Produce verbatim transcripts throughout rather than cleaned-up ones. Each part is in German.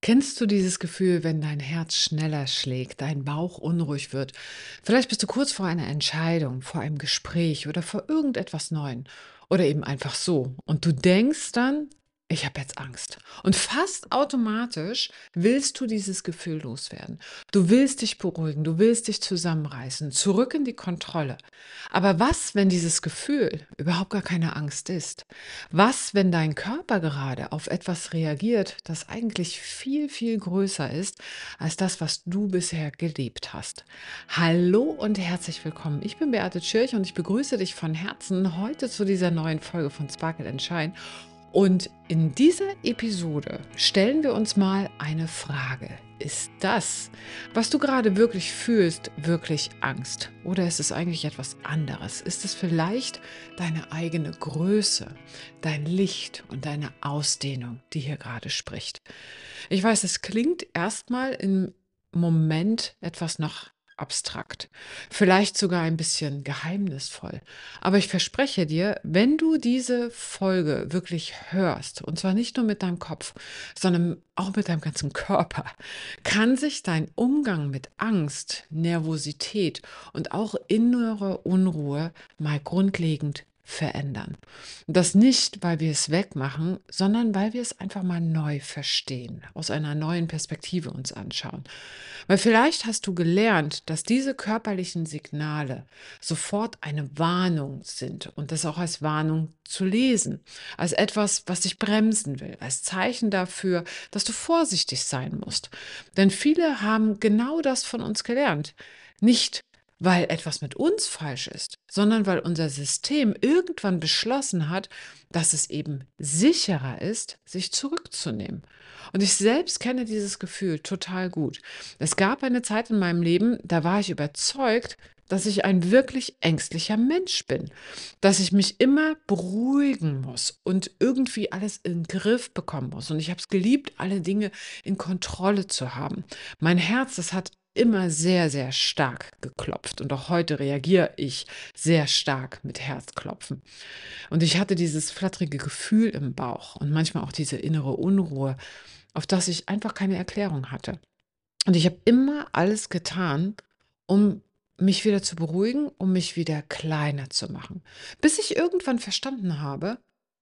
Kennst du dieses Gefühl, wenn dein Herz schneller schlägt, dein Bauch unruhig wird? Vielleicht bist du kurz vor einer Entscheidung, vor einem Gespräch oder vor irgendetwas Neuem oder eben einfach so. Und du denkst dann, ich habe jetzt Angst. Und fast automatisch willst du dieses Gefühl loswerden. Du willst dich beruhigen, du willst dich zusammenreißen, zurück in die Kontrolle. Aber was, wenn dieses Gefühl überhaupt gar keine Angst ist? Was, wenn dein Körper gerade auf etwas reagiert, das eigentlich viel, viel größer ist als das, was du bisher gelebt hast? Hallo und herzlich willkommen. Ich bin Beate Tschirch und ich begrüße dich von Herzen heute zu dieser neuen Folge von Sparkle and Shine. Und in dieser Episode stellen wir uns mal eine Frage. Ist das, was du gerade wirklich fühlst, wirklich Angst? Oder ist es eigentlich etwas anderes? Ist es vielleicht deine eigene Größe, dein Licht und deine Ausdehnung, die hier gerade spricht? Ich weiß, es klingt erstmal im Moment etwas noch abstrakt, vielleicht sogar ein bisschen geheimnisvoll. Aber ich verspreche dir, wenn du diese Folge wirklich hörst, und zwar nicht nur mit deinem Kopf, sondern auch mit deinem ganzen Körper, kann sich dein Umgang mit Angst, Nervosität und auch innere Unruhe mal grundlegend verändern. Und das nicht, weil wir es wegmachen, sondern weil wir es einfach mal neu verstehen, aus einer neuen Perspektive uns anschauen. Weil vielleicht hast du gelernt, dass diese körperlichen Signale sofort eine Warnung sind und das auch als Warnung zu lesen, als etwas, was dich bremsen will, als Zeichen dafür, dass du vorsichtig sein musst. Denn viele haben genau das von uns gelernt. Nicht, weil etwas mit uns falsch ist, sondern weil unser System irgendwann beschlossen hat, dass es eben sicherer ist, sich zurückzunehmen. Und ich selbst kenne dieses Gefühl total gut. Es gab eine Zeit in meinem Leben, da war ich überzeugt, dass ich ein wirklich ängstlicher Mensch bin, dass ich mich immer beruhigen muss und irgendwie alles in den Griff bekommen muss. Und ich habe es geliebt, alle Dinge in Kontrolle zu haben. Mein Herz, das hat immer sehr, sehr stark geklopft und auch heute reagiere ich sehr stark mit Herzklopfen. Und ich hatte dieses flatterige Gefühl im Bauch und manchmal auch diese innere Unruhe, auf das ich einfach keine Erklärung hatte. Und ich habe immer alles getan, um mich wieder zu beruhigen, um mich wieder kleiner zu machen. Bis ich irgendwann verstanden habe,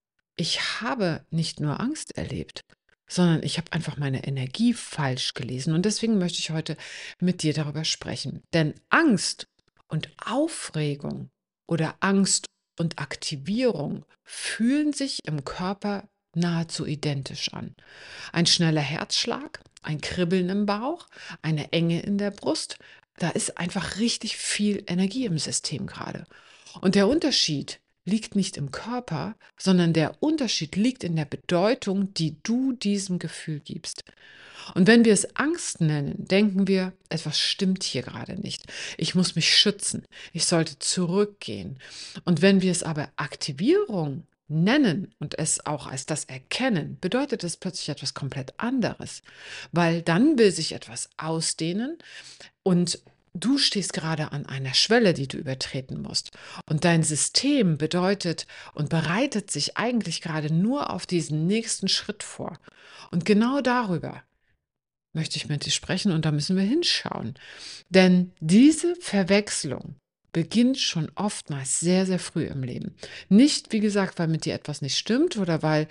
ich habe nicht nur Angst erlebt, sondern ich habe einfach meine Energie falsch gelesen. Und deswegen möchte ich heute mit dir darüber sprechen. Denn Angst und Aufregung oder Angst und Aktivierung fühlen sich im Körper nahezu identisch an. Ein schneller Herzschlag, ein Kribbeln im Bauch, eine Enge in der Brust. Da ist einfach richtig viel Energie im System gerade. Und der Unterschied liegt nicht im Körper, sondern der Unterschied liegt in der Bedeutung, die du diesem Gefühl gibst. Und wenn wir es Angst nennen, denken wir, etwas stimmt hier gerade nicht. Ich muss mich schützen. Ich sollte zurückgehen. Und wenn wir es aber Aktivierung nennen und es auch als das erkennen, bedeutet es plötzlich etwas komplett anderes. Weil dann will sich etwas ausdehnen und du stehst gerade an einer Schwelle, die du übertreten musst. Und dein System bedeutet und bereitet sich eigentlich gerade nur auf diesen nächsten Schritt vor. Und genau darüber möchte ich mit dir sprechen und da müssen wir hinschauen. Denn diese Verwechslung beginnt schon oftmals sehr, sehr früh im Leben. Nicht, wie gesagt, weil mit dir etwas nicht stimmt oder weil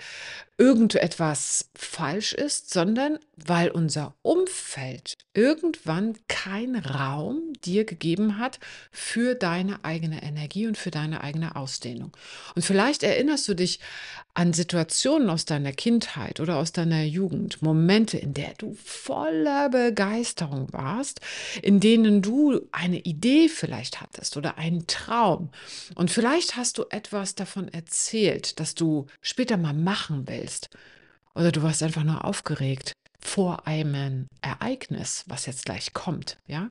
irgendetwas falsch ist, sondern weil unser Umfeld irgendwann keinen Raum dir gegeben hat für deine eigene Energie und für deine eigene Ausdehnung. Und vielleicht erinnerst du dich an Situationen aus deiner Kindheit oder aus deiner Jugend, Momente, in der du voller Begeisterung warst, in denen du eine Idee vielleicht hattest oder einen Traum. Und vielleicht hast du etwas davon erzählt, das du später mal machen willst. Oder du warst einfach nur aufgeregt vor einem Ereignis, was jetzt gleich kommt, ja?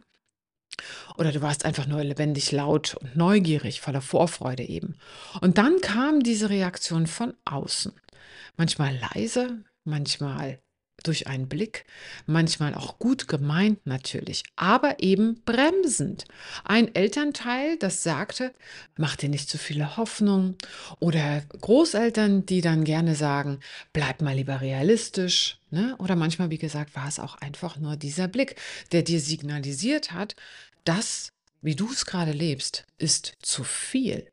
Oder du warst einfach nur lebendig laut und neugierig, voller Vorfreude eben. Und dann kam diese Reaktion von außen. Manchmal leise, manchmal durch einen Blick, manchmal auch gut gemeint natürlich, aber eben bremsend. Ein Elternteil, das sagte: „Mach dir nicht zu viele Hoffnung“, oder Großeltern, die dann gerne sagen: „Bleib mal lieber realistisch“, ne? Oder manchmal, wie gesagt, war es auch einfach nur dieser Blick, der dir signalisiert hat, das, wie du es gerade lebst, ist zu viel.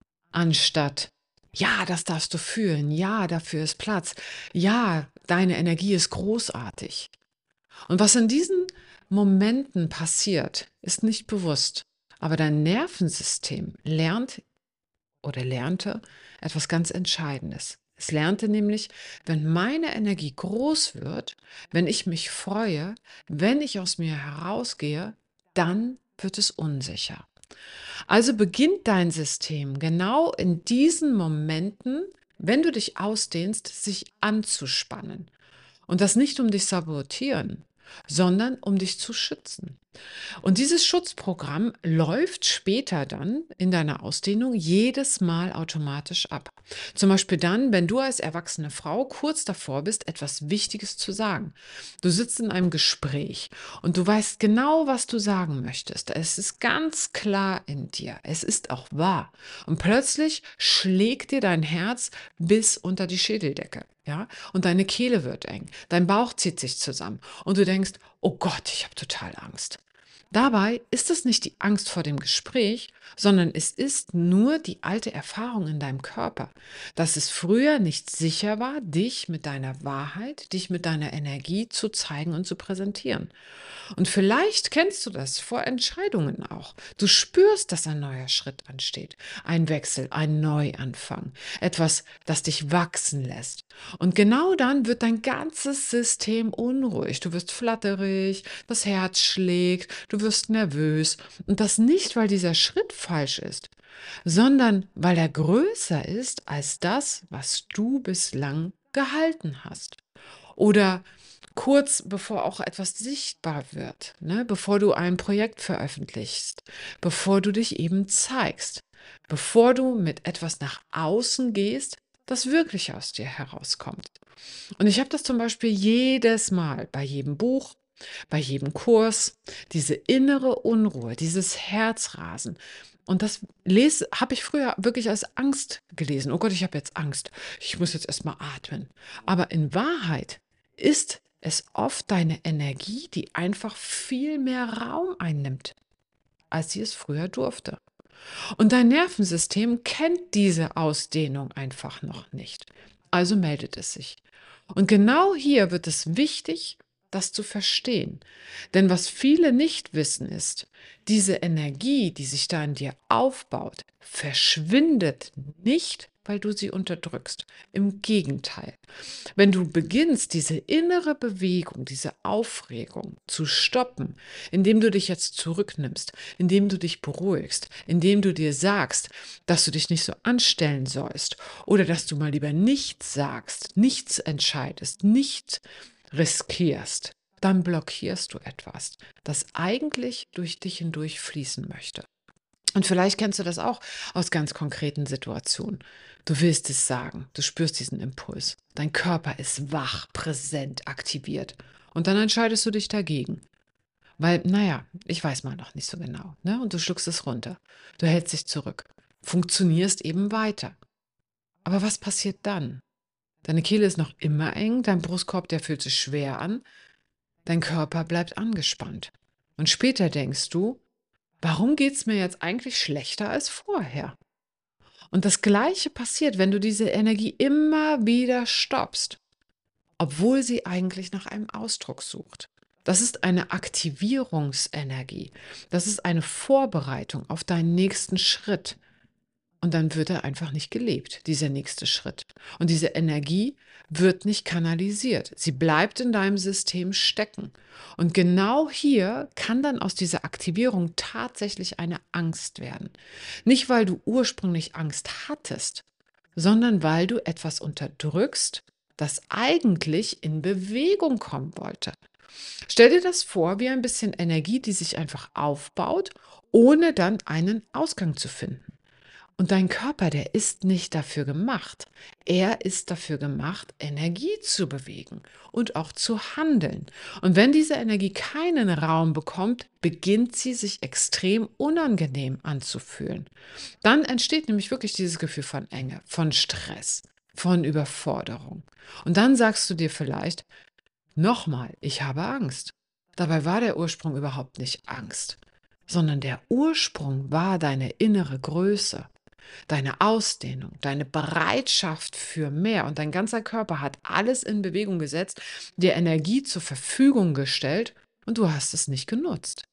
Anstatt: „Ja, das darfst du fühlen. Ja, dafür ist Platz. Ja, deine Energie ist großartig.“ Und was in diesen Momenten passiert, ist nicht bewusst. Aber dein Nervensystem lernt oder lernte etwas ganz Entscheidendes. Es lernte nämlich, wenn meine Energie groß wird, wenn ich mich freue, wenn ich aus mir herausgehe, dann wird es unsicher. Also beginnt dein System genau in diesen Momenten, wenn du dich ausdehnst, sich anzuspannen. Und das nicht, um dich sabotieren, sondern um dich zu schützen. Und dieses Schutzprogramm läuft später dann in deiner Ausdehnung jedes Mal automatisch ab. Zum Beispiel dann, wenn du als erwachsene Frau kurz davor bist, etwas Wichtiges zu sagen. Du sitzt in einem Gespräch und du weißt genau, was du sagen möchtest. Es ist ganz klar in dir. Es ist auch wahr. Und plötzlich schlägt dir dein Herz bis unter die Schädeldecke. Ja, und deine Kehle wird eng, dein Bauch zieht sich zusammen und du denkst: „Oh Gott, ich habe total Angst.“ Dabei ist es nicht die Angst vor dem Gespräch, sondern es ist nur die alte Erfahrung in deinem Körper, dass es früher nicht sicher war, dich mit deiner Wahrheit, dich mit deiner Energie zu zeigen und zu präsentieren. Und vielleicht kennst du das vor Entscheidungen auch. Du spürst, dass ein neuer Schritt ansteht, ein Wechsel, ein Neuanfang, etwas, das dich wachsen lässt. Und genau dann wird dein ganzes System unruhig. Du wirst flatterig, das Herz schlägt, du wirst nervös. Und das nicht, weil dieser Schritt falsch ist, sondern weil er größer ist als das, was du bislang gehalten hast. Oder kurz bevor auch etwas sichtbar wird, ne? Bevor du ein Projekt veröffentlichst, bevor du dich eben zeigst, bevor du mit etwas nach außen gehst, das wirklich aus dir herauskommt. Und ich habe das zum Beispiel jedes Mal bei jedem Buch, bei jedem Kurs, diese innere Unruhe, dieses Herzrasen. Und das lese habe ich früher wirklich als Angst gelesen. Oh Gott, ich habe jetzt Angst. Ich muss jetzt erst mal atmen. Aber in Wahrheit ist es oft deine Energie, die einfach viel mehr Raum einnimmt, als sie es früher durfte. Und dein Nervensystem kennt diese Ausdehnung einfach noch nicht. Also meldet es sich. Und genau hier wird es wichtig, das zu verstehen. Denn was viele nicht wissen ist, diese Energie, die sich da in dir aufbaut, verschwindet nicht, weil du sie unterdrückst. Im Gegenteil. Wenn du beginnst, diese innere Bewegung, diese Aufregung zu stoppen, indem du dich jetzt zurücknimmst, indem du dich beruhigst, indem du dir sagst, dass du dich nicht so anstellen sollst oder dass du mal lieber nichts sagst, nichts entscheidest, nichts riskierst, dann blockierst du etwas, das eigentlich durch dich hindurch fließen möchte. Und vielleicht kennst du das auch aus ganz konkreten Situationen. Du willst es sagen, du spürst diesen Impuls. Dein Körper ist wach, präsent, aktiviert. Und dann entscheidest du dich dagegen. Weil, naja, ich weiß mal noch nicht so genau. Ne? Und du schluckst es runter. Du hältst dich zurück. Funktionierst eben weiter. Aber was passiert dann? Deine Kehle ist noch immer eng, dein Brustkorb, der fühlt sich schwer an, dein Körper bleibt angespannt. Und später denkst du: Warum geht's mir jetzt eigentlich schlechter als vorher? Und das Gleiche passiert, wenn du diese Energie immer wieder stoppst, obwohl sie eigentlich nach einem Ausdruck sucht. Das ist eine Aktivierungsenergie. Das ist eine Vorbereitung auf deinen nächsten Schritt. Und dann wird er einfach nicht gelebt, dieser nächste Schritt. Und diese Energie wird nicht kanalisiert. Sie bleibt in deinem System stecken. Und genau hier kann dann aus dieser Aktivierung tatsächlich eine Angst werden. Nicht, weil du ursprünglich Angst hattest, sondern weil du etwas unterdrückst, das eigentlich in Bewegung kommen wollte. Stell dir das vor wie ein bisschen Energie, die sich einfach aufbaut, ohne dann einen Ausgang zu finden. Und dein Körper, der ist nicht dafür gemacht. Er ist dafür gemacht, Energie zu bewegen und auch zu handeln. Und wenn diese Energie keinen Raum bekommt, beginnt sie sich extrem unangenehm anzufühlen. Dann entsteht nämlich wirklich dieses Gefühl von Enge, von Stress, von Überforderung. Und dann sagst du dir vielleicht, nochmal, ich habe Angst. Dabei war der Ursprung überhaupt nicht Angst, sondern der Ursprung war deine innere Größe. Deine Ausdehnung, deine Bereitschaft für mehr und dein ganzer Körper hat alles in Bewegung gesetzt, dir Energie zur Verfügung gestellt und du hast es nicht genutzt.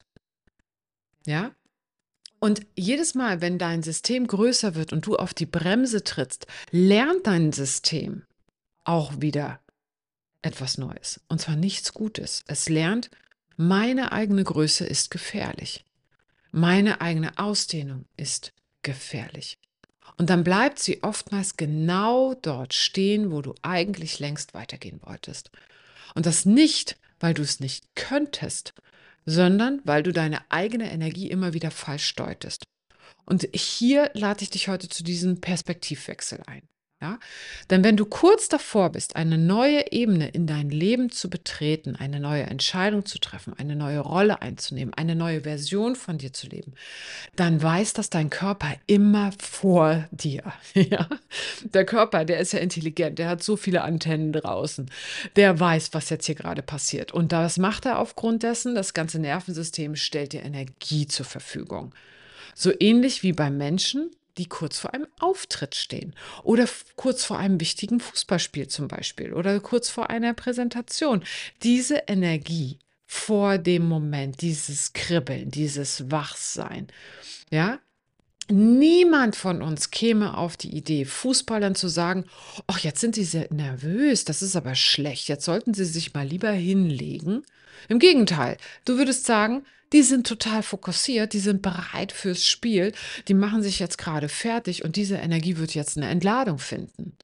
Ja? Und jedes Mal, wenn dein System größer wird und du auf die Bremse trittst, lernt dein System auch wieder etwas Neues. Und zwar nichts Gutes. Es lernt, meine eigene Größe ist gefährlich. Meine eigene Ausdehnung ist gefährlich. Und dann bleibt sie oftmals genau dort stehen, wo du eigentlich längst weitergehen wolltest. Und das nicht, weil du es nicht könntest, sondern weil du deine eigene Energie immer wieder falsch deutest. Und hier lade ich dich heute zu diesem Perspektivwechsel ein. Ja? Denn wenn du kurz davor bist, eine neue Ebene in dein Leben zu betreten, eine neue Entscheidung zu treffen, eine neue Rolle einzunehmen, eine neue Version von dir zu leben, dann weiß das dein Körper immer vor dir. Ja? Der Körper, der ist ja intelligent, der hat so viele Antennen draußen. Der weiß, was jetzt hier gerade passiert. Und das macht er aufgrund dessen, das ganze Nervensystem stellt dir Energie zur Verfügung. So ähnlich wie bei Menschen, die kurz vor einem Auftritt stehen oder f- kurz vor einem wichtigen Fußballspiel zum Beispiel oder kurz vor einer Präsentation. Diese Energie vor dem Moment, dieses Kribbeln, dieses Wachsein, ja, niemand von uns käme auf die Idee, Fußballern zu sagen: „Ach, jetzt sind sie sehr nervös, das ist aber schlecht. Jetzt sollten sie sich mal lieber hinlegen.“ Im Gegenteil, du würdest sagen: „Die sind total fokussiert, die sind bereit fürs Spiel, die machen sich jetzt gerade fertig und diese Energie wird jetzt eine Entladung finden.“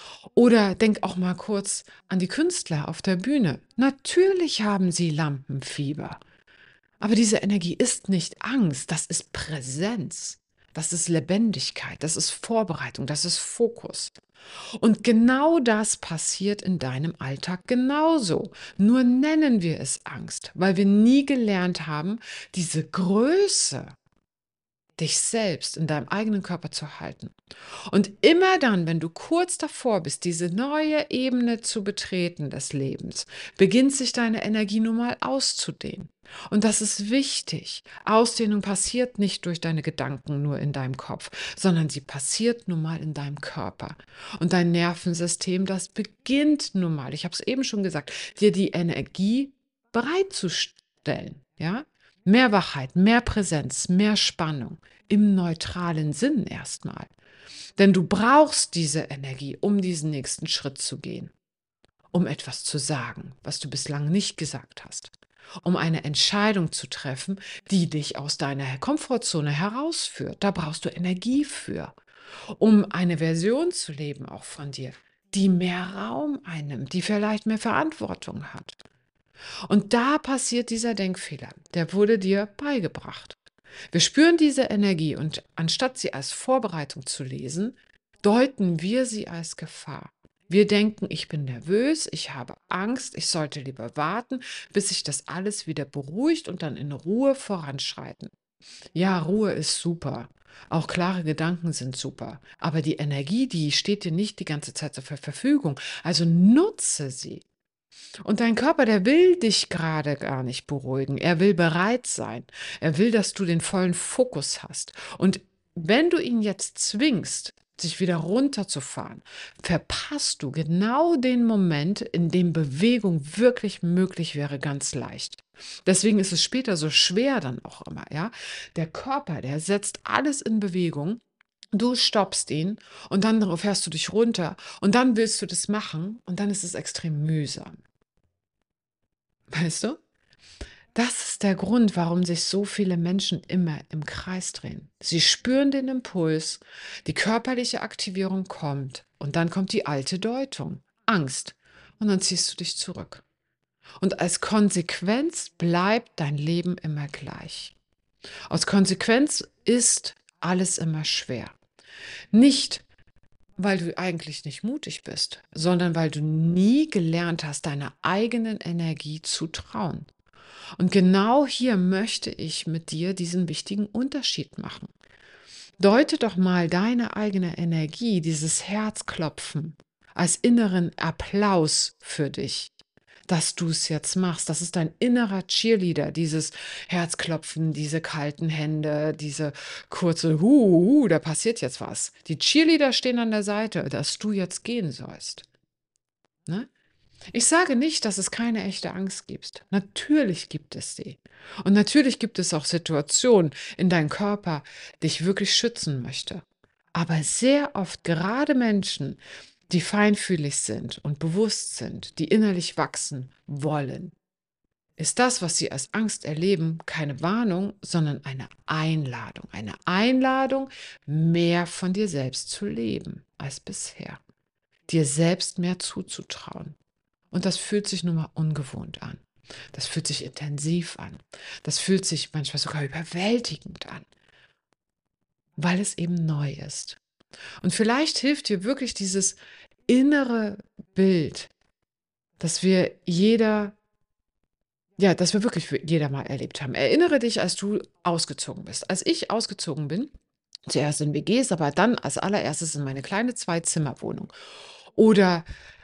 Oder denk auch mal kurz an die Künstler auf der Bühne. Natürlich haben sie Lampenfieber. Aber diese Energie ist nicht Angst, das ist Präsenz. Das ist Lebendigkeit, das ist Vorbereitung, das ist Fokus. Und genau das passiert in deinem Alltag genauso. Nur nennen wir es Angst, weil wir nie gelernt haben, diese Größe, dich selbst in deinem eigenen Körper zu halten. Und immer dann, wenn du kurz davor bist, diese neue Ebene zu betreten des Lebens, beginnt sich deine Energie nun mal auszudehnen. Und das ist wichtig. Ausdehnung passiert nicht durch deine Gedanken nur in deinem Kopf, sondern sie passiert nun mal in deinem Körper. Und dein Nervensystem, das beginnt nun mal, ich habe es eben schon gesagt, dir die Energie bereitzustellen. Ja? Mehr Wachheit, mehr Präsenz, mehr Spannung im neutralen Sinn erstmal. Denn du brauchst diese Energie, um diesen nächsten Schritt zu gehen, um etwas zu sagen, was du bislang nicht gesagt hast, um eine Entscheidung zu treffen, die dich aus deiner Komfortzone herausführt. Da brauchst du Energie für, um eine Version zu leben, auch von dir, die mehr Raum einnimmt, die vielleicht mehr Verantwortung hat. Und da passiert dieser Denkfehler, der wurde dir beigebracht. Wir spüren diese Energie und anstatt sie als Vorbereitung zu lesen, deuten wir sie als Gefahr. Wir denken, ich bin nervös, ich habe Angst, ich sollte lieber warten, bis sich das alles wieder beruhigt und dann in Ruhe voranschreiten. Ja, Ruhe ist super. Auch klare Gedanken sind super. Aber die Energie, die steht dir nicht die ganze Zeit zur Verfügung. Also nutze sie. Und dein Körper, der will dich gerade gar nicht beruhigen. Er will bereit sein. Er will, dass du den vollen Fokus hast. Und wenn du ihn jetzt zwingst, sich wieder runterzufahren, verpasst du genau den Moment, in dem Bewegung wirklich möglich wäre, ganz leicht. Deswegen ist es später so schwer dann auch immer, ja? Der Körper, der setzt alles in Bewegung. Du stoppst ihn und dann fährst du dich runter und dann willst du das machen und dann ist es extrem mühsam. Weißt du? Das ist der Grund, warum sich so viele Menschen immer im Kreis drehen. Sie spüren den Impuls, die körperliche Aktivierung kommt und dann kommt die alte Deutung, Angst, und dann ziehst du dich zurück. Und als Konsequenz bleibt dein Leben immer gleich. Aus Konsequenz ist alles immer schwer. Nicht, weil du eigentlich nicht mutig bist, sondern weil du nie gelernt hast, deiner eigenen Energie zu trauen. Und genau hier möchte ich mit dir diesen wichtigen Unterschied machen. Deute doch mal deine eigene Energie, dieses Herzklopfen, als inneren Applaus für dich, dass du es jetzt machst. Das ist dein innerer Cheerleader, dieses Herzklopfen, diese kalten Hände, diese kurze Hu, hu, da passiert jetzt was. Die Cheerleader stehen an der Seite, dass du jetzt gehen sollst. Ne? Ich sage nicht, dass es keine echte Angst gibt. Natürlich gibt es sie. Und natürlich gibt es auch Situationen, in deinem Körper dich wirklich schützen möchte. Aber sehr oft gerade Menschen, die feinfühlig sind und bewusst sind, die innerlich wachsen wollen, ist das, was sie als Angst erleben, keine Warnung, sondern eine Einladung. Eine Einladung, mehr von dir selbst zu leben als bisher. Dir selbst mehr zuzutrauen. Und das fühlt sich nun mal ungewohnt an. Das fühlt sich intensiv an. Das fühlt sich manchmal sogar überwältigend an, weil es eben neu ist. Und vielleicht hilft dir wirklich dieses innere Bild, dass wir jeder, ja, dass wir wirklich jeder mal erlebt haben. Erinnere dich, als du ausgezogen bist. Als ich ausgezogen bin, zuerst in W Gs, aber dann als allererstes in meine kleine Zwei-Zimmer-Wohnung. Oder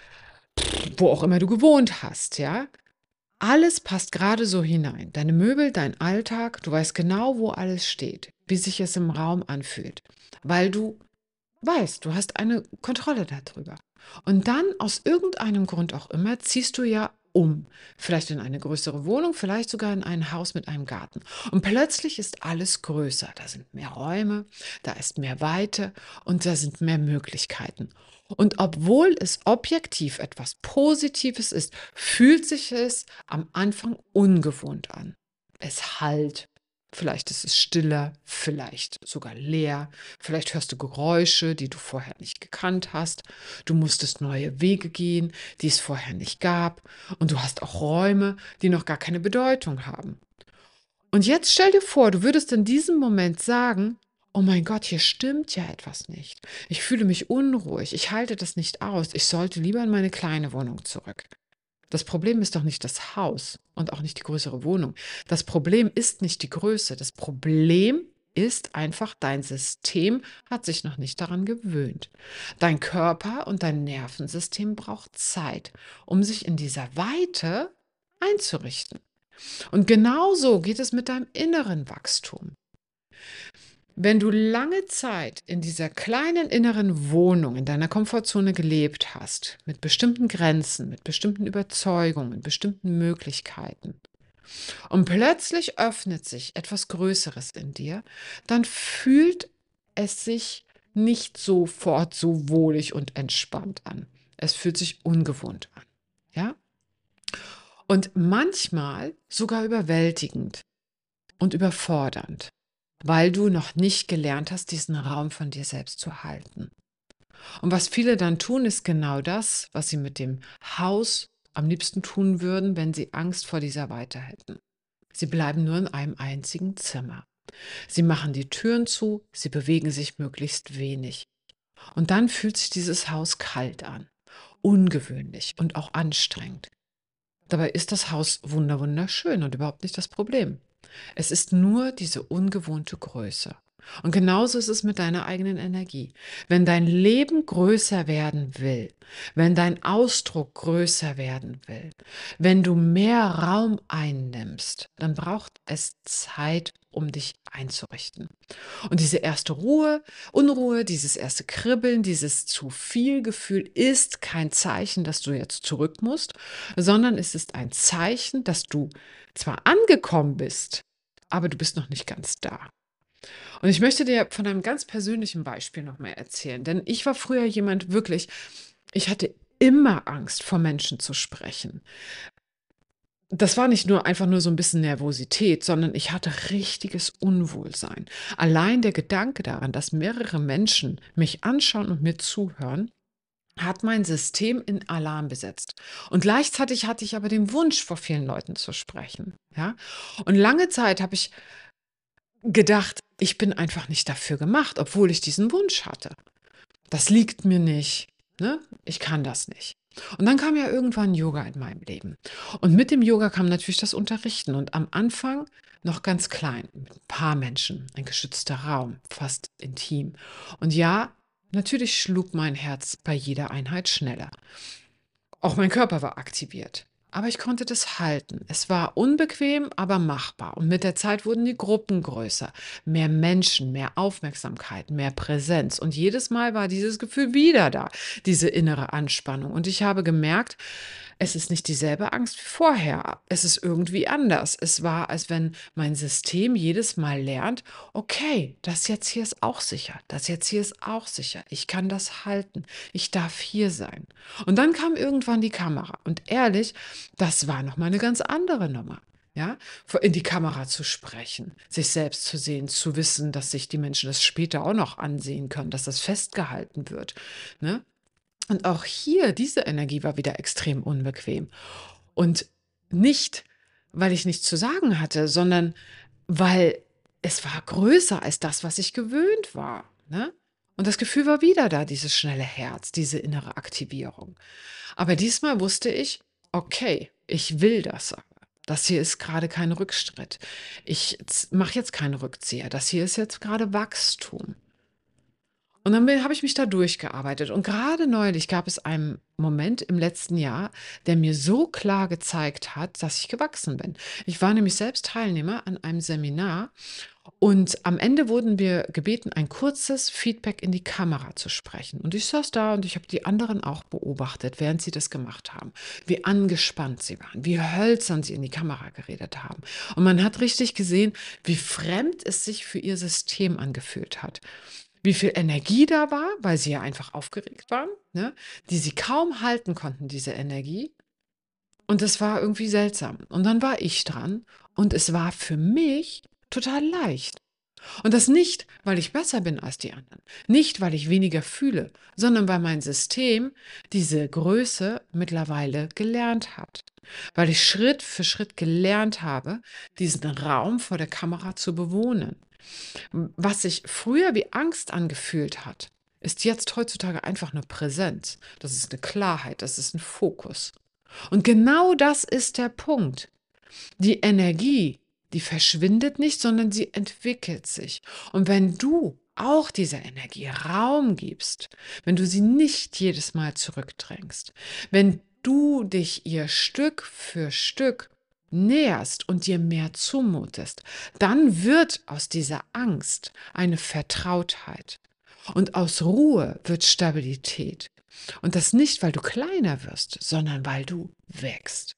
wo auch immer du gewohnt hast, ja. Alles passt gerade so hinein. Deine Möbel, dein Alltag, du weißt genau, wo alles steht, wie sich es im Raum anfühlt, weil du weißt, du hast eine Kontrolle darüber. Und dann, aus irgendeinem Grund auch immer, ziehst du ja um. Vielleicht in eine größere Wohnung, vielleicht sogar in ein Haus mit einem Garten. Und plötzlich ist alles größer. Da sind mehr Räume, da ist mehr Weite und da sind mehr Möglichkeiten. Und obwohl es objektiv etwas Positives ist, fühlt sich es am Anfang ungewohnt an. Es hallt. Vielleicht ist es stiller, vielleicht sogar leer. Vielleicht hörst du Geräusche, die du vorher nicht gekannt hast. Du musstest neue Wege gehen, die es vorher nicht gab. Und du hast auch Räume, die noch gar keine Bedeutung haben. Und jetzt stell dir vor, du würdest in diesem Moment sagen, oh mein Gott, hier stimmt ja etwas nicht. Ich fühle mich unruhig, ich halte das nicht aus, ich sollte lieber in meine kleine Wohnung zurück. Das Problem ist doch nicht das Haus und auch nicht die größere Wohnung. Das Problem ist nicht die Größe. Das Problem ist einfach, dein System hat sich noch nicht daran gewöhnt. Dein Körper und dein Nervensystem braucht Zeit, um sich in dieser Weite einzurichten. Und genauso geht es mit deinem inneren Wachstum. Wenn du lange Zeit in dieser kleinen inneren Wohnung, in deiner Komfortzone gelebt hast, mit bestimmten Grenzen, mit bestimmten Überzeugungen, bestimmten Möglichkeiten, und plötzlich öffnet sich etwas Größeres in dir, dann fühlt es sich nicht sofort so wohlig und entspannt an. Es fühlt sich ungewohnt an. Ja? Und manchmal sogar überwältigend und überfordernd, weil du noch nicht gelernt hast, diesen Raum von dir selbst zu halten. Und was viele dann tun, ist genau das, was sie mit dem Haus am liebsten tun würden, wenn sie Angst vor dieser Weite hätten. Sie bleiben nur in einem einzigen Zimmer. Sie machen die Türen zu, sie bewegen sich möglichst wenig. Und dann fühlt sich dieses Haus kalt an, ungewöhnlich und auch anstrengend. Dabei ist das Haus wunderschön und überhaupt nicht das Problem. Es ist nur diese ungewohnte Größe. Und genauso ist es mit deiner eigenen Energie. Wenn dein Leben größer werden will, wenn dein Ausdruck größer werden will, wenn du mehr Raum einnimmst, dann braucht es Zeit, um dich einzurichten. Und diese erste Ruhe, Unruhe, dieses erste Kribbeln, dieses zu viel Gefühl ist kein Zeichen, dass du jetzt zurück musst, sondern es ist ein Zeichen, dass du zwar angekommen bist, aber du bist noch nicht ganz da. Und ich möchte dir von einem ganz persönlichen Beispiel noch mal erzählen, denn ich war früher jemand wirklich, ich hatte immer Angst, vor Menschen zu sprechen. Das war nicht nur einfach nur so ein bisschen Nervosität, sondern ich hatte richtiges Unwohlsein. Allein der Gedanke daran, dass mehrere Menschen mich anschauen und mir zuhören, hat mein System in Alarm besetzt. Und gleichzeitig hatte ich aber den Wunsch, vor vielen Leuten zu sprechen, ja? Und lange Zeit habe ich gedacht, ich bin einfach nicht dafür gemacht, obwohl ich diesen Wunsch hatte. Das liegt mir nicht, ne? Ich kann das nicht. Und dann kam ja irgendwann Yoga in meinem Leben. Und mit dem Yoga kam natürlich das Unterrichten und am Anfang noch ganz klein, mit ein paar Menschen, ein geschützter Raum, fast intim. Und ja, natürlich schlug mein Herz bei jeder Einheit schneller. Auch mein Körper war aktiviert. Aber ich konnte das halten. Es war unbequem, aber machbar. Und mit der Zeit wurden die Gruppen größer. Mehr Menschen, mehr Aufmerksamkeit, mehr Präsenz. Und jedes Mal war dieses Gefühl wieder da, diese innere Anspannung. Und ich habe gemerkt, es ist nicht dieselbe Angst wie vorher. Es ist irgendwie anders. Es war, als wenn mein System jedes Mal lernt, okay, das jetzt hier ist auch sicher. Das jetzt hier ist auch sicher. Ich kann das halten. Ich darf hier sein. Und dann kam irgendwann die Kamera. Und ehrlich, das war noch mal 'ne ganz andere Nummer, ja? Vor in die Kamera zu sprechen, sich selbst zu sehen, zu wissen, dass sich die Menschen das später auch noch ansehen können, dass das festgehalten wird, ne? Und auch hier, diese Energie war wieder extrem unbequem. Und nicht, weil ich nichts zu sagen hatte, sondern weil es war größer als das, was ich gewöhnt war, ne? Und das Gefühl war wieder da, dieses schnelle Herz, diese innere Aktivierung. Aber diesmal wusste ich: „Okay, ich will das aber. Das hier ist gerade kein Rückschritt. Ich mache jetzt keinen Rückzieher. Das hier ist jetzt gerade Wachstum.“ Und dann bin habe ich mich da durchgearbeitet. Und gerade neulich gab es einen Moment im letzten Jahr, der mir so klar gezeigt hat, dass ich gewachsen bin. Ich war nämlich selbst Teilnehmer an einem Seminar und am Ende wurden wir gebeten, ein kurzes Feedback in die Kamera zu sprechen. Und ich saß da und ich habe die anderen auch beobachtet, während sie das gemacht haben, wie angespannt sie waren, wie hölzern sie in die Kamera geredet haben. Und man hat richtig gesehen, wie fremd es sich für ihr System angefühlt hat. Wie viel Energie da war, weil sie ja einfach aufgeregt waren, ne, die sie kaum halten konnten, diese Energie. Und das war irgendwie seltsam. Und dann war ich dran und es war für mich total leicht. Und das nicht, weil ich besser bin als die anderen, nicht, weil ich weniger fühle, sondern weil mein System diese Größe mittlerweile gelernt hat. Weil ich Schritt für Schritt gelernt habe, diesen Raum vor der Kamera zu bewohnen. M Was sich früher wie Angst angefühlt hat, ist jetzt heutzutage einfach nur Präsenz. Das ist eine Klarheit, das ist ein Fokus. Und genau das ist der Punkt. Die Energie, die verschwindet nicht, sondern sie entwickelt sich. Und wenn du auch dieser Energie Raum gibst, wenn du sie nicht jedes Mal zurückdrängst, wenn du dich ihr Stück für Stück näherst und dir mehr zumutest, dann wird aus dieser Angst eine Vertrautheit. Und aus Ruhe wird Stabilität. Und das nicht, weil du kleiner wirst, sondern weil du wächst.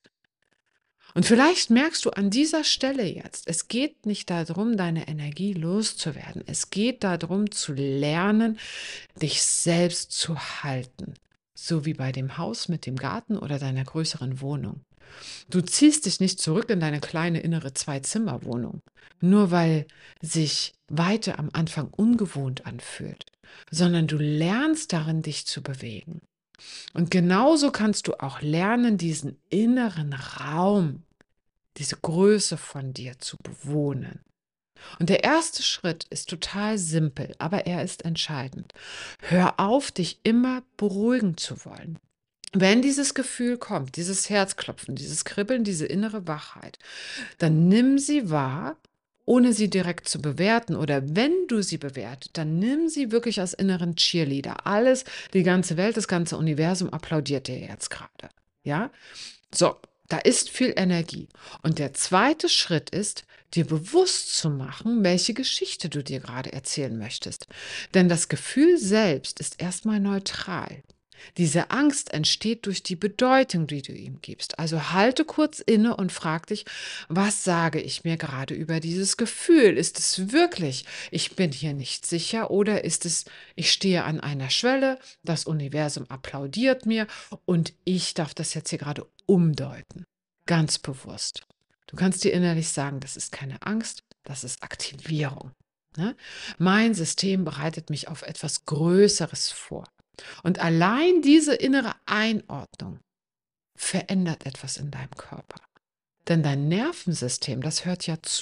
Und vielleicht merkst du an dieser Stelle jetzt, es geht nicht darum, deine Energie loszuwerden. Es geht darum, zu lernen, dich selbst zu halten. So wie bei dem Haus mit dem Garten oder deiner größeren Wohnung. Du ziehst dich nicht zurück in deine kleine innere Zwei-Zimmer-Wohnung, nur weil sich Weite am Anfang ungewohnt anfühlt, sondern du lernst darin, dich zu bewegen. Und genauso kannst du auch lernen, diesen inneren Raum, diese Größe von dir zu bewohnen. Und der erste Schritt ist total simpel, aber er ist entscheidend. Hör auf, dich immer beruhigen zu wollen. Wenn dieses Gefühl kommt, dieses Herzklopfen, dieses Kribbeln, diese innere Wachheit, dann nimm sie wahr, ohne sie direkt zu bewerten. Oder wenn du sie bewertest, dann nimm sie wirklich als inneren Cheerleader. Alles, die ganze Welt, das ganze Universum applaudiert dir jetzt gerade. Ja? So, da ist viel Energie. Und der zweite Schritt ist, dir bewusst zu machen, welche Geschichte du dir gerade erzählen möchtest. Denn das Gefühl selbst ist erstmal neutral. Diese Angst entsteht durch die Bedeutung, die du ihm gibst. Also halte kurz inne und frag dich, was sage ich mir gerade über dieses Gefühl? Ist es wirklich, ich bin hier nicht sicher oder ist es, ich stehe an einer Schwelle, das Universum applaudiert mir und ich darf das jetzt hier gerade umdeuten. Ganz bewusst. Du kannst dir innerlich sagen, das ist keine Angst, das ist Aktivierung. Ne? Mein System bereitet mich auf etwas Größeres vor. Und allein diese innere Einordnung verändert etwas in deinem Körper. Denn dein Nervensystem, das hört ja zu.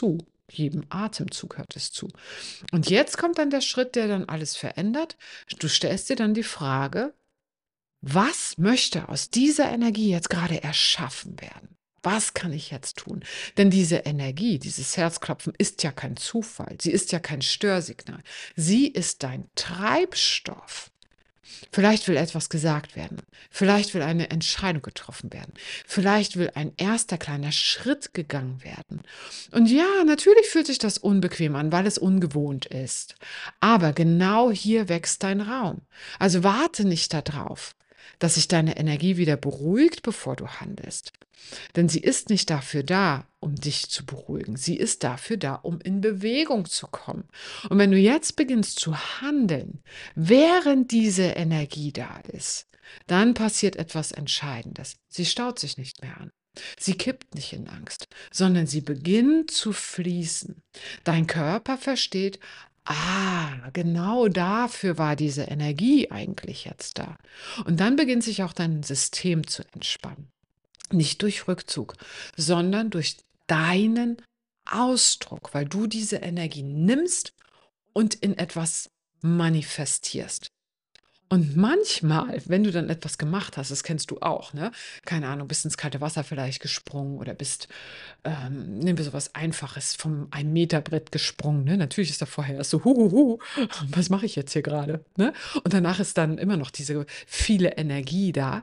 Jedem Atemzug hört es zu. Und jetzt kommt dann der Schritt, der dann alles verändert. Du stellst dir dann die Frage: Was möchte aus dieser Energie jetzt gerade erschaffen werden? Was kann ich jetzt tun? Denn diese Energie, dieses Herzklopfen ist ja kein Zufall. Sie ist ja kein Störsignal. Sie ist dein Treibstoff. Vielleicht will etwas gesagt werden. Vielleicht will eine Entscheidung getroffen werden. Vielleicht will ein erster kleiner Schritt gegangen werden. Und ja, natürlich fühlt sich das unbequem an, weil es ungewohnt ist. Aber genau hier wächst dein Raum. Also warte nicht darauf, dass sich deine Energie wieder beruhigt, bevor du handelst. Denn sie ist nicht dafür da, um dich zu beruhigen. Sie ist dafür da, um in Bewegung zu kommen. Und wenn du jetzt beginnst zu handeln, während diese Energie da ist, dann passiert etwas Entscheidendes. Sie staut sich nicht mehr an. Sie kippt nicht in Angst, sondern sie beginnt zu fließen. Dein Körper versteht: Ah, genau dafür war diese Energie eigentlich jetzt da. Und dann beginnt sich auch dein System zu entspannen. Nicht durch Rückzug, sondern durch deinen Ausdruck, weil du diese Energie nimmst und in etwas manifestierst. Und manchmal, wenn du dann etwas gemacht hast, das kennst du auch, ne? Keine Ahnung, bist ins kalte Wasser vielleicht gesprungen oder bist, ähm, nehmen wir so was Einfaches, vom ein Meter Brett gesprungen, ne? Natürlich ist da vorher erst so: „Huhuhu, was mache ich jetzt hier gerade?", ne? Und danach ist dann immer noch diese viele Energie da.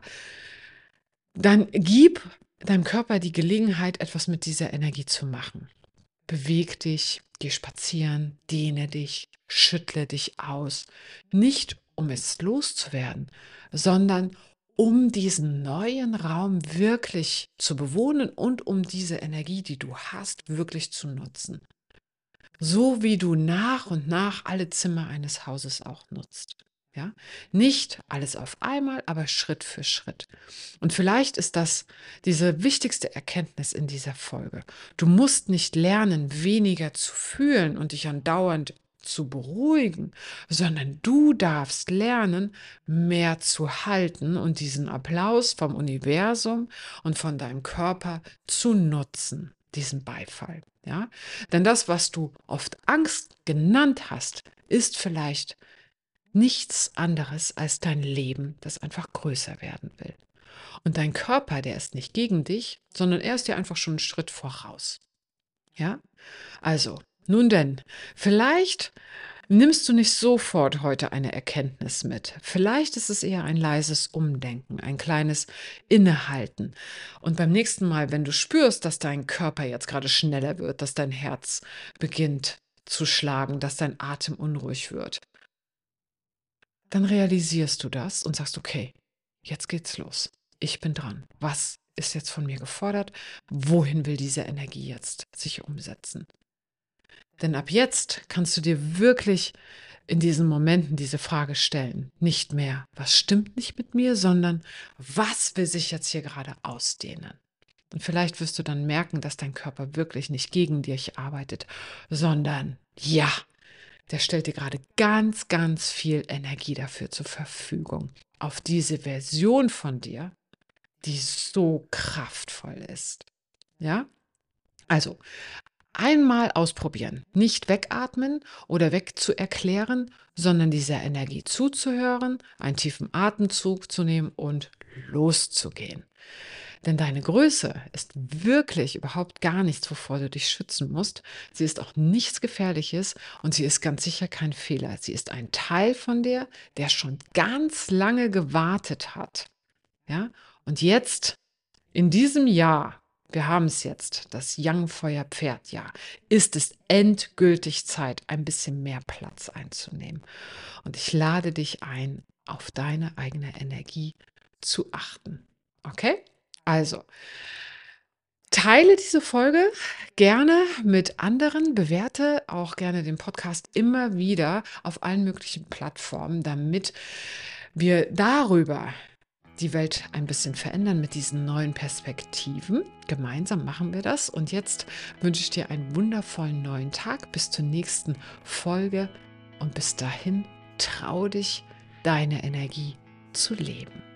Dann gib deinem Körper die Gelegenheit, etwas mit dieser Energie zu machen. Beweg dich, geh spazieren, dehne dich, schüttle dich aus. Nicht um es loszuwerden, sondern um diesen neuen Raum wirklich zu bewohnen und um diese Energie, die du hast, wirklich zu nutzen. So wie du nach und nach alle Zimmer eines Hauses auch nutzt. Ja? Nicht alles auf einmal, aber Schritt für Schritt. Und vielleicht ist das diese wichtigste Erkenntnis in dieser Folge. Du musst nicht lernen, weniger zu fühlen und dich andauernd zu beruhigen, sondern du darfst lernen, mehr zu halten und diesen Applaus vom Universum und von deinem Körper zu nutzen, diesen Beifall. Ja? Denn das, was du oft Angst genannt hast, ist vielleicht nichts anderes als dein Leben, das einfach größer werden will. Und dein Körper, der ist nicht gegen dich, sondern er ist dir einfach schon einen Schritt voraus. Ja? Also, nun denn, vielleicht nimmst du nicht sofort heute eine Erkenntnis mit. Vielleicht ist es eher ein leises Umdenken, ein kleines Innehalten. Und beim nächsten Mal, wenn du spürst, dass dein Körper jetzt gerade schneller wird, dass dein Herz beginnt zu schlagen, dass dein Atem unruhig wird, dann realisierst du das und sagst: Okay, jetzt geht's los. Ich bin dran. Was ist jetzt von mir gefordert? Wohin will diese Energie jetzt sich umsetzen? Denn ab jetzt kannst du dir wirklich in diesen Momenten diese Frage stellen. Nicht mehr, was stimmt nicht mit mir, sondern was will sich jetzt hier gerade ausdehnen? Und vielleicht wirst du dann merken, dass dein Körper wirklich nicht gegen dich arbeitet, sondern ja, der stellt dir gerade ganz, ganz viel Energie dafür zur Verfügung. Auf diese Version von dir, die so kraftvoll ist. Ja? Also, einmal ausprobieren. Nicht wegatmen oder wegzuerklären, sondern dieser Energie zuzuhören, einen tiefen Atemzug zu nehmen und loszugehen. Denn deine Größe ist wirklich überhaupt gar nichts, wovor du dich schützen musst. Sie ist auch nichts Gefährliches und sie ist ganz sicher kein Fehler. Sie ist ein Teil von dir, der schon ganz lange gewartet hat. Ja? Und jetzt, in diesem Jahr, wir haben es jetzt, das Yang-Feuer-Pferd-Jahr, ist es endgültig Zeit, ein bisschen mehr Platz einzunehmen. Und ich lade dich ein, auf deine eigene Energie zu achten. Okay? Also, teile diese Folge gerne mit anderen, bewerte auch gerne den Podcast immer wieder auf allen möglichen Plattformen, damit wir darüber die Welt ein bisschen verändern mit diesen neuen Perspektiven. Gemeinsam machen wir das. Und jetzt wünsche ich dir einen wundervollen neuen Tag. Bis zur nächsten Folge. Und bis dahin, trau dich, deine Energie zu leben.